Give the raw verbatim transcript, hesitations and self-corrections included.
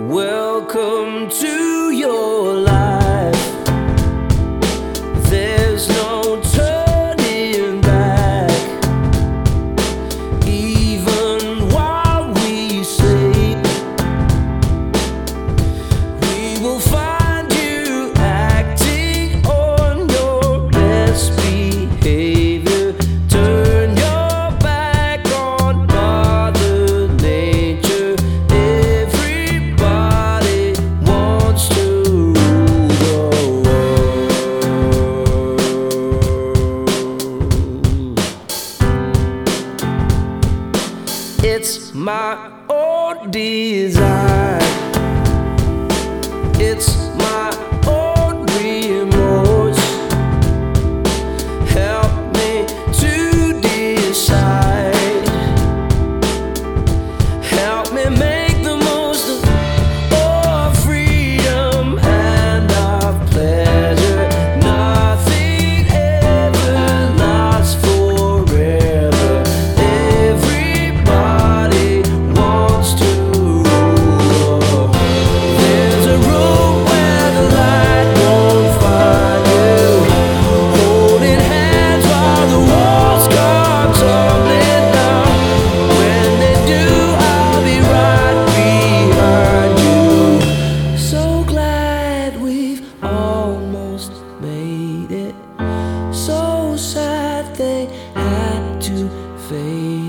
Welcome to your life. There's no turning back. Even while we sleep, we will find you acting on your best behavior. Turn your back on Mother Nature. Everybody wants to rule the world. It's my own design. It's my own remorse. Help me to decide. Help me make the most of our freedom and our pleasure. Nothing ever lasts forever. Everybody wants to rule. There's a room where the light won't find you. Holding hands while the walls come tumbling down. When they do, I'll be right behind you. So glad we've almost made it. So sad they had to fade.